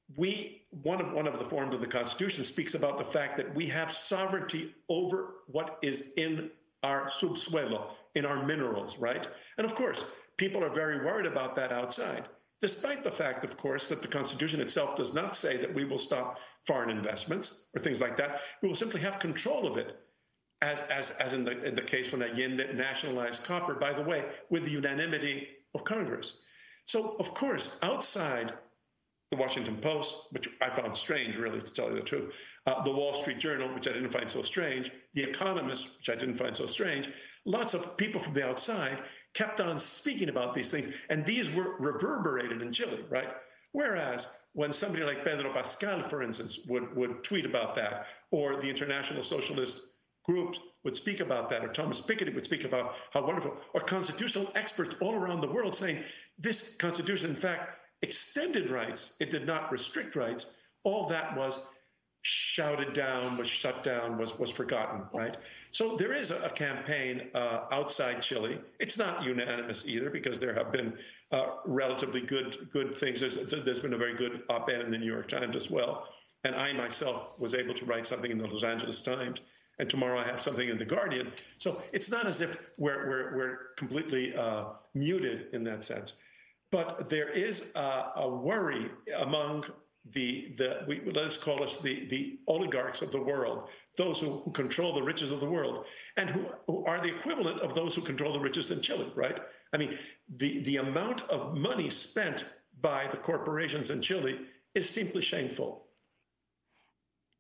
one of the forms of the Constitution speaks about the fact that we have sovereignty over what is in our subsuelo, in our minerals, right? And of course, people are very worried about that outside, despite the fact, of course, that the Constitution itself does not say that we will stop foreign investments or things like that. We will simply have control of it, as in the case when Allende nationalized copper, by the way, with the unanimity of Congress. So, of course, outside the Washington Post, which I found strange, really, to tell you the truth, the Wall Street Journal, which I didn't find so strange, The Economist, which I didn't find so strange, lots of people from the outside kept on speaking about these things, and these were reverberated in Chile, right? Whereas when somebody like Pedro Pascal, for instance, would tweet about that, or the International Socialist groups would speak about that, or Thomas Piketty would speak about how wonderful, or constitutional experts all around the world saying this Constitution, in fact, extended rights, it did not restrict rights, all that was shouted down, was shut down, was forgotten, right? So there is a campaign outside Chile. It's not unanimous either, because there have been relatively good things. There's been a very good op-ed in the New York Times as well. And I myself was able to write something in the Los Angeles Times. And tomorrow I have something in The Guardian. So it's not as if we're completely muted in that sense. But there is a worry among let us call us the oligarchs of the world, those who control the riches of the world, and who are the equivalent of those who control the riches in Chile, right? I mean, the amount of money spent by the corporations in Chile is simply shameful.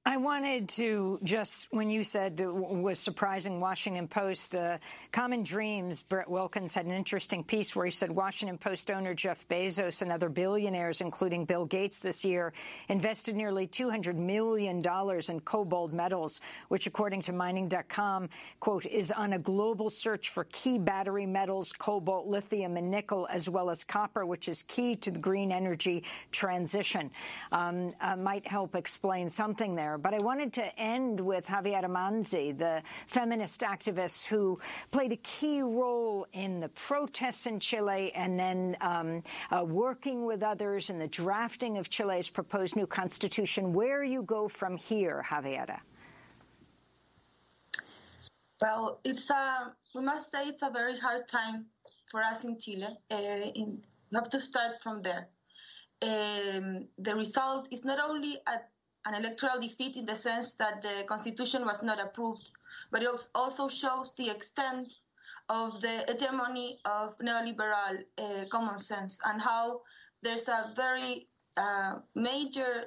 I wanted to just, when you said it was surprising, Washington Post, Common Dreams, Brett Wilkins had an interesting piece where he said Washington Post owner Jeff Bezos and other billionaires, including Bill Gates this year, invested nearly $200 million in cobalt metals, which, according to mining.com, quote, is on a global search for key battery metals, cobalt, lithium, and nickel, as well as copper, which is key to the green energy transition. Might help explain something there. But I wanted to end with Javiera Manzi, the feminist activist who played a key role in the protests in Chile and then working with others in the drafting of Chile's proposed new constitution. Where you go from here, Javiera? Well, we must say it's a very hard time for us in Chile. We have to start from there. The result is not only an electoral defeat in the sense that the constitution was not approved, but it also shows the extent of the hegemony of neoliberal common sense and how there's a very major,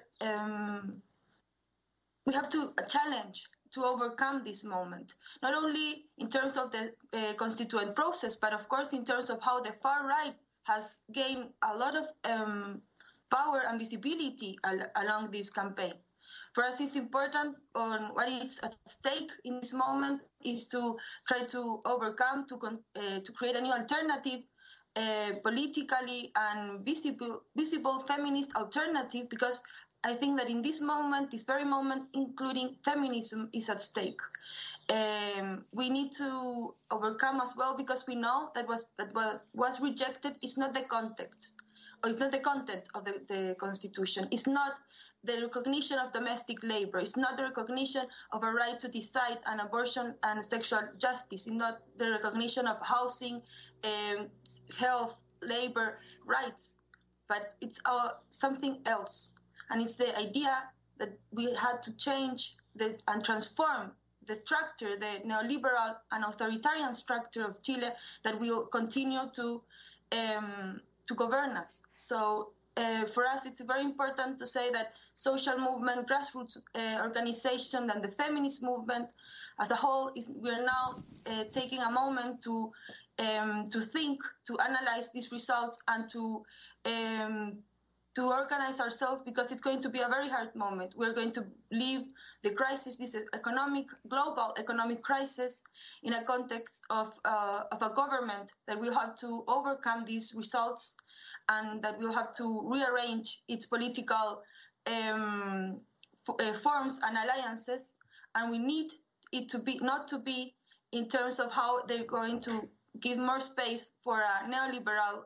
we have to challenge to overcome this moment, not only in terms of the constituent process, but of course in terms of how the far right has gained a lot of power and visibility along this campaign. For us, it's important on what is at stake in this moment is to try to overcome, to create a new alternative, politically and visible feminist alternative, because I think that in this moment, this very moment, including feminism is at stake. We need to overcome as well, because we know that what was rejected is not the context. Or it's not the content of the Constitution. It's not the recognition of domestic labor. It's not the recognition of a right to decide on abortion and sexual justice. It's not the recognition of housing, health, labor rights. But it's something else. And it's the idea that we had to change and transform the structure, the neoliberal and authoritarian structure of Chile that will continue to govern us. So for us, it's very important to say that social movement, grassroots organization, and the feminist movement as a whole, we are now taking a moment to think, to analyze these results, and to organize ourselves, because it's going to be a very hard moment. We're going to leave the crisis, this global economic crisis, in a context of a government that will have to overcome these results, and that will have to rearrange its political forms and alliances. And we need it to be not to be in terms of how they're going to give more space for a neoliberal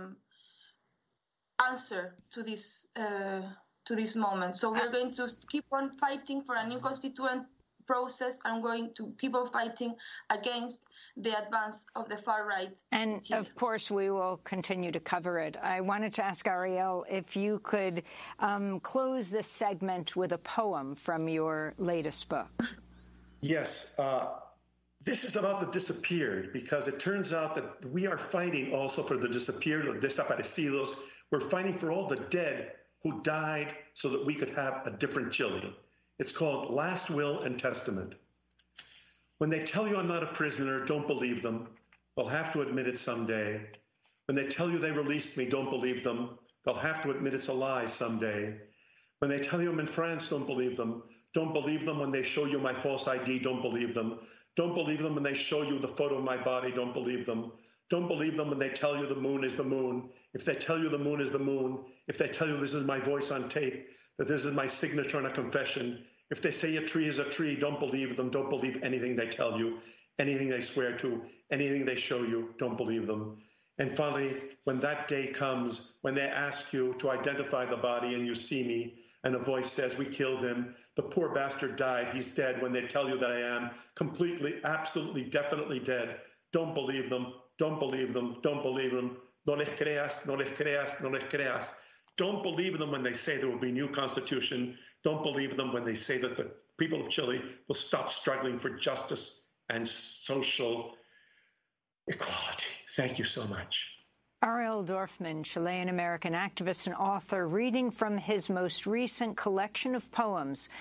answer to this moment. So we're going to keep on fighting for a new constituent process, and going to keep on fighting against the advance of the far right. And of course, we will continue to cover it. I wanted to ask Ariel if you could close this segment with a poem from your latest book. Yes. This is about the disappeared, because it turns out that we are fighting also for the disappeared, or desaparecidos. We're fighting for all the dead who died so that we could have a different Chile. It's called Last Will and Testament. When they tell you I'm not a prisoner, don't believe them. They'll have to admit it someday. When they tell you they released me, don't believe them. They'll have to admit it's a lie someday. When they tell you I'm in France, don't believe them. Don't believe them when they show you my false ID, don't believe them. Don't believe them when they show you the photo of my body, don't believe them. Don't believe them when they tell you the moon is the moon. If they tell you the moon is the moon, if they tell you this is my voice on tape, that this is my signature on a confession, if they say a tree is a tree, don't believe them. Don't believe anything they tell you, anything they swear to, anything they show you, don't believe them. And finally, when that day comes, when they ask you to identify the body and you see me, and a voice says, we killed him, the poor bastard died, he's dead, when they tell you that I am completely, absolutely, definitely dead, don't believe them, don't believe them, don't believe them. No les creas, no les creas, no les creas. Don't believe them when they say there will be a new constitution. Don't believe them when they say that the people of Chile will stop struggling for justice and social equality. Thank you so much. Ariel Dorfman, Chilean-American activist and author, reading from his most recent collection of poems,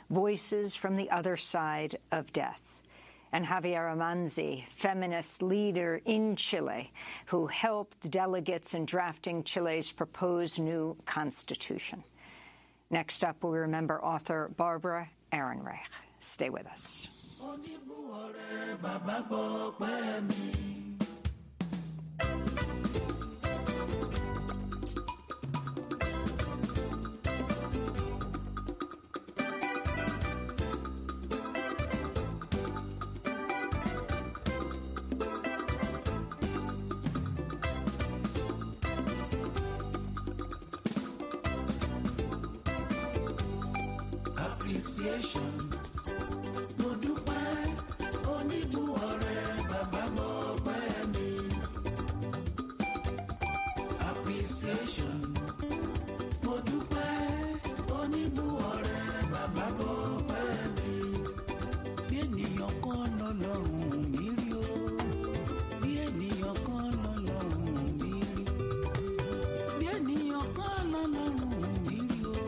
voices from the other side of death. And Javiera Manzi, feminist leader in Chile, who helped delegates in drafting Chile's proposed new constitution. Next up, we remember author Barbara Ehrenreich. Stay with us. Appreciation. Mo dúpẹ́ oníbù ọ̀rẹ́ bàbá mo pẹ́ mi. Appreciation. Mo dúpẹ́ oníbù ọ̀rẹ́ bàbá mo pẹ́ mi. Bí ènìyàn kan lọ́lọ́run mi rí o. Bí ènìyàn kan lọ́lọ́run mi rí. Bí ènìyàn kan lọ́lọ́run mi rí o.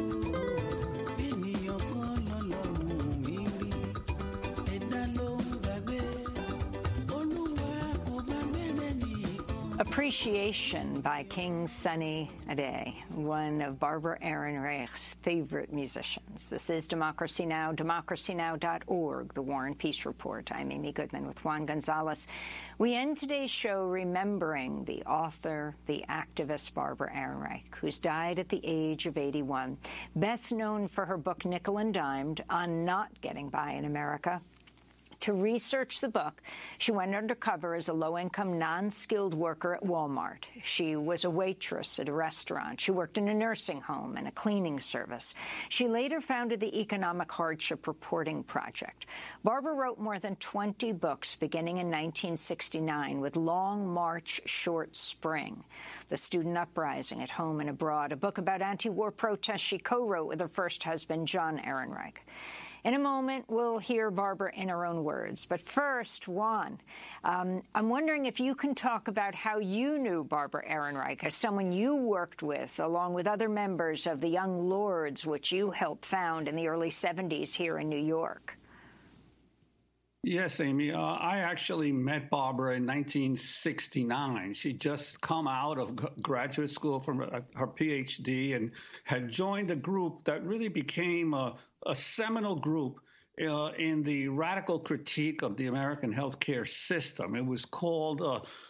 Appreciation by King Sunny Ade, one of Barbara Ehrenreich's favorite musicians. This is Democracy Now!, democracynow.org, The War and Peace Report. I'm Amy Goodman with Juan Gonzalez. We end today's show remembering the author, the activist Barbara Ehrenreich, who's died at the age of 81, best known for her book Nickel and Dimed on not getting by in America. To research the book, she went undercover as a low-income, non-skilled worker at Walmart. She was a waitress at a restaurant. She worked in a nursing home and a cleaning service. She later founded the Economic Hardship Reporting Project. Barbara wrote more than 20 books beginning in 1969 with Long March, Short Spring, The Student Uprising at Home and Abroad, a book about anti-war protests she co-wrote with her first husband, John Ehrenreich. In a moment, we'll hear Barbara in her own words. But first, Juan, I'm wondering if you can talk about how you knew Barbara Ehrenreich as someone you worked with, along with other members of the Young Lords, which you helped found in the early 70s here in New York. Yes, Amy. I actually met Barbara in 1969. She'd just come out of graduate school from her PhD and had joined a group that really became a seminal group in the radical critique of the American healthcare system. It was called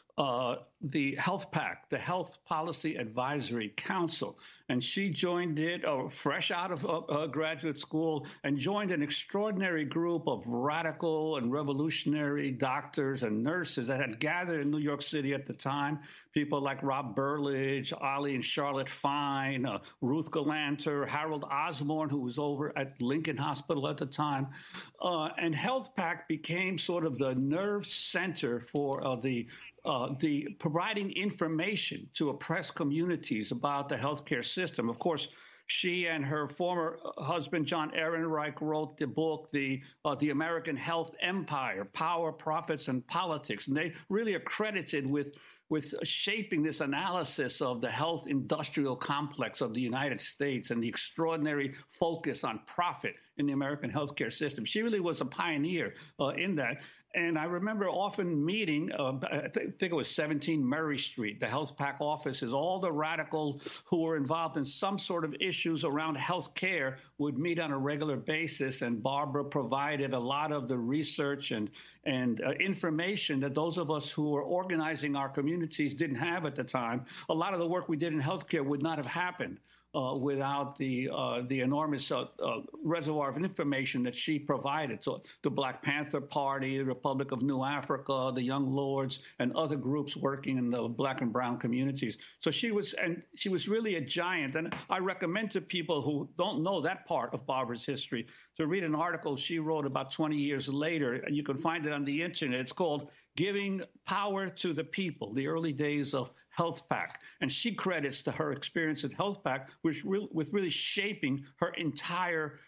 the Health PAC, the Health Policy Advisory Council. And she joined it fresh out of graduate school and joined an extraordinary group of radical and revolutionary doctors and nurses that had gathered in New York City at the time. People like Rob Burlage, Ollie and Charlotte Fine, Ruth Galanter, Harold Osborne, who was over at Lincoln Hospital at the time. And Health PAC became sort of the nerve center for the providing information to oppressed communities about the healthcare system. Of course, she and her former husband, John Ehrenreich, wrote the book, The American Health Empire, Power, Profits, and Politics. And they really are credited with shaping this analysis of the health industrial complex of the United States and the extraordinary focus on profit in the American healthcare system. She really was a pioneer in that. And I remember often meeting, I think it was 17 Murray Street, the Health PAC offices. All the radicals who were involved in some sort of issues around health care would meet on a regular basis. And Barbara provided a lot of the research and information that those of us who were organizing our communities didn't have at the time. A lot of the work we did in healthcare would not have happened without the enormous reservoir of information that she provided. So the Black Panther Party, the Republic of New Africa, the Young Lords, and other groups working in the Black and Brown communities. So she was really a giant. And I recommend to people who don't know that part of Barbara's history to read an article she wrote about 20 years later. And you can find it on the internet. It's called Giving Power to the People, the Early Days of Health PAC. And she credits to her experience at Health PAC with really shaping her entire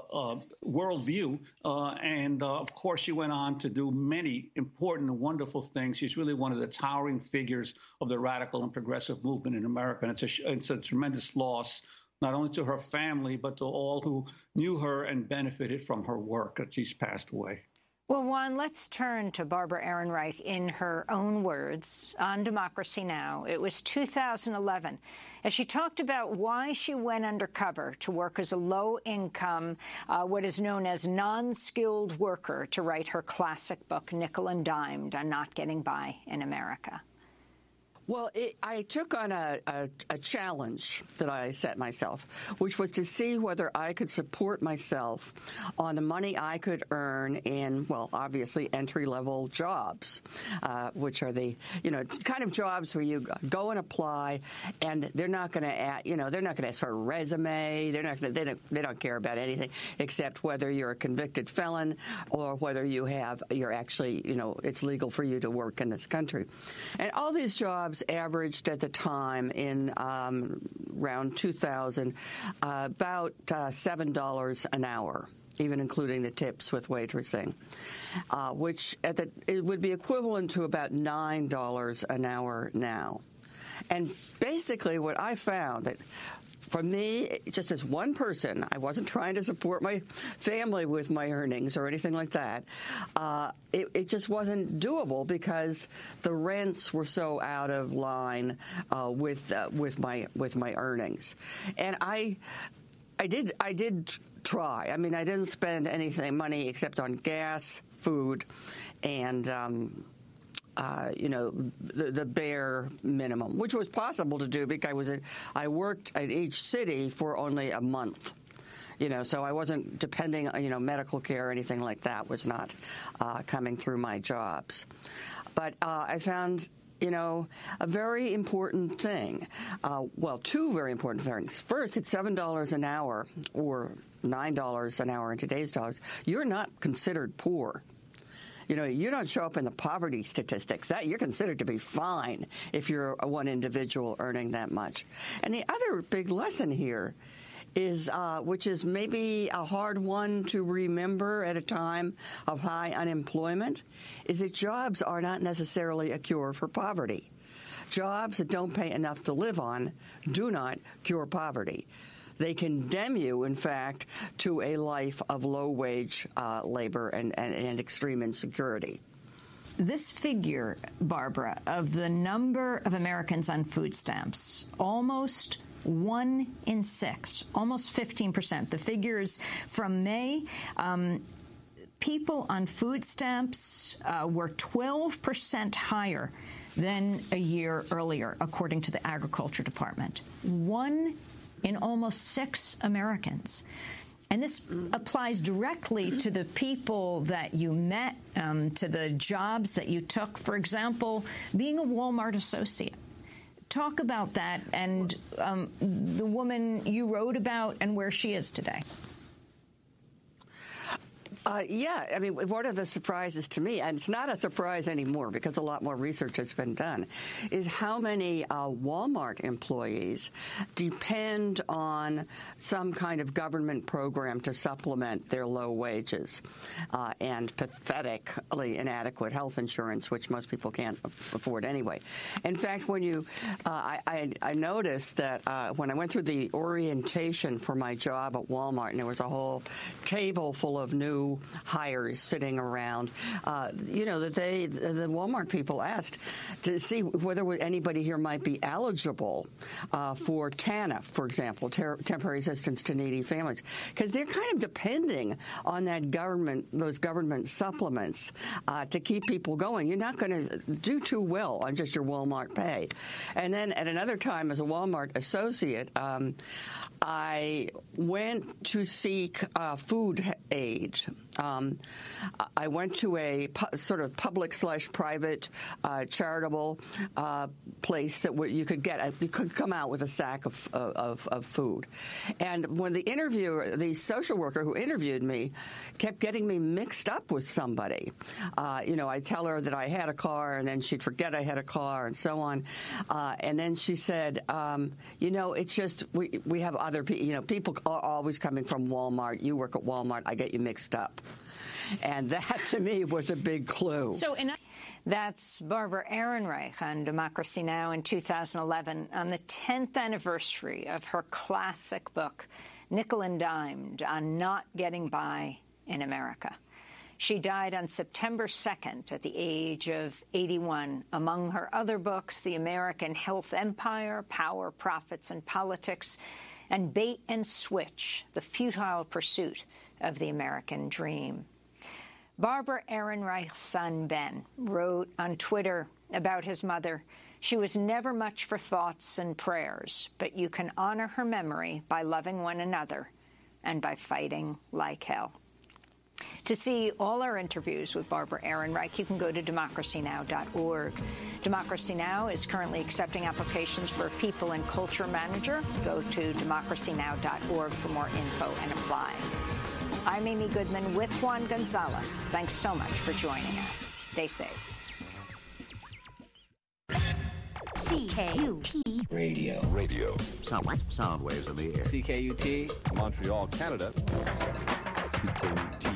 worldview. And of course, she went on to do many important and wonderful things. She's really one of the towering figures of the radical and progressive movement in America. And it's a tremendous loss not only to her family, but to all who knew her and benefited from her work that she's passed away. Well, Juan, let's turn to Barbara Ehrenreich in her own words on Democracy Now! It was 2011, as she talked about why she went undercover to work as a low-income, what is known as non-skilled worker, to write her classic book, Nickel and Dimed, on Not Getting By in America. Well, I took on a challenge that I set myself, which was to see whether I could support myself on the money I could earn in, well, obviously entry-level jobs, which are the, kind of jobs where you go and apply, and they're not going to, they're not going to ask for a resume. They don't care about anything except whether you're a convicted felon or whether you're actually, it's legal for you to work in this country. And all these jobs averaged at the time in around 2000 about $7 an hour, even including the tips with waitressing, which it would be equivalent to about $9 an hour now. And basically what I found that for me, just as one person, I wasn't trying to support my family with my earnings or anything like that. It just wasn't doable because the rents were so out of line with my earnings, and I did try. I mean, I didn't spend money except on gas, food, and the bare minimum, which was possible to do because I worked at each city for only a month. So I wasn't depending, medical care or anything like that was not coming through my jobs. But I found, a very important thing. Two very important things. First, it's $7 an hour or $9 an hour in today's dollars. You're not considered poor. You don't show up in the poverty statistics. That you're considered to be fine if you're one individual earning that much. And the other big lesson here is, which is maybe a hard one to remember at a time of high unemployment, is that jobs are not necessarily a cure for poverty. Jobs that don't pay enough to live on do not cure poverty. They condemn you, in fact, to a life of low-wage labor and extreme insecurity. This figure, Barbara, of the number of Americans on food stamps, almost 1 in 6, almost 15%. The figures from May, people on food stamps were 12% higher than a year earlier, according to the Agriculture Department. 1 in almost 6 Americans. And this applies directly to the people that you met, to the jobs that you took. For example, being a Walmart associate. Talk about that and the woman you wrote about and where she is today. I mean, one of the surprises to me, and it's not a surprise anymore because a lot more research has been done, is how many Walmart employees depend on some kind of government program to supplement their low wages and pathetically inadequate health insurance, which most people can't afford anyway. In fact, when I noticed that when I went through the orientation for my job at Walmart, and there was a whole table full of new hires sitting around, that the Walmart people asked to see whether anybody here might be eligible for TANF, for example, temporary assistance to needy families, because they're kind of depending on those government supplements to keep people going. You're not going to do too well on just your Walmart pay. And then at another time, as a Walmart associate, I went to seek food aid. I went to a sort of public/private charitable place that you could come out with a sack of food. And when the social worker who interviewed me kept getting me mixed up with somebody. I'd tell her that I had a car, and then she'd forget I had a car, and so on. And then she said, it's just we have other people. People are always coming from Walmart. You work at Walmart. I get you mixed up. And that, to me, was a big clue. That's Barbara Ehrenreich on Democracy Now! In 2011, on the 10th anniversary of her classic book, Nickel and Dimed, on not getting by in America. She died on September 2nd at the age of 81. Among her other books, The American Health Empire, Power, Profits, and Politics, and Bait and Switch, The Futile Pursuit of the American Dream. Barbara Ehrenreich's son, Ben, wrote on Twitter about his mother, "She was never much for thoughts and prayers, but you can honor her memory by loving one another and by fighting like hell." To see all our interviews with Barbara Ehrenreich, you can go to democracynow.org. Democracy Now! Is currently accepting applications for a People and Culture Manager. Go to democracynow.org for more info and apply. I'm Amy Goodman with Juan Gonzalez. Thanks so much for joining us. Stay safe. CKUT Radio. Sound waves in the air. CKUT, Montreal, Canada. CKUT.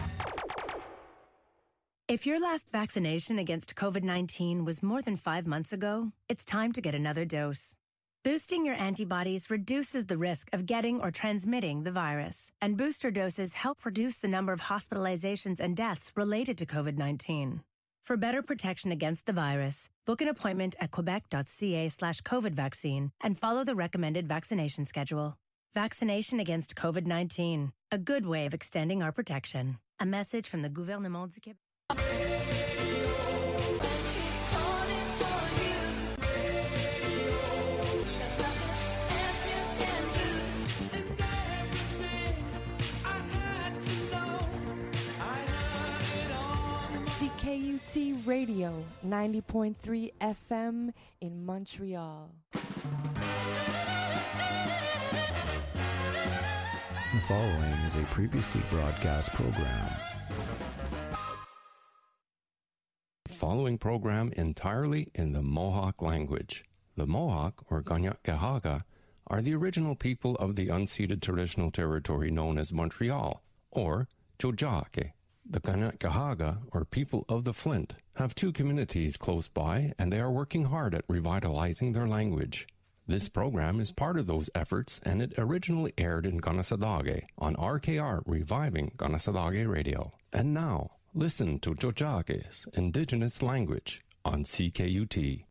If your last vaccination against COVID-19 was more than 5 months ago, it's time to get another dose. Boosting your antibodies reduces the risk of getting or transmitting the virus, and booster doses help reduce the number of hospitalizations and deaths related to COVID-19. For better protection against the virus, book an appointment at quebec.ca/COVID vaccine and follow the recommended vaccination schedule. Vaccination against COVID-19, a good way of extending our protection. A message from the Gouvernement du Québec. CKUT Radio, 90.3 FM in Montreal. The following is a previously broadcast program. The following program entirely in the Mohawk language. The Mohawk, or Kanien'kehá:ka, are the original people of the unceded traditional territory known as Montreal, or Tiohtià:ke. The Kanien'kehá:ka, or people of the Flint, have two communities close by, and they are working hard at revitalizing their language. This program is part of those efforts, and it originally aired in Kanesatake on RKR Reviving Kanesatake Radio. And now, listen to Tiohtià:ke's indigenous language on CKUT.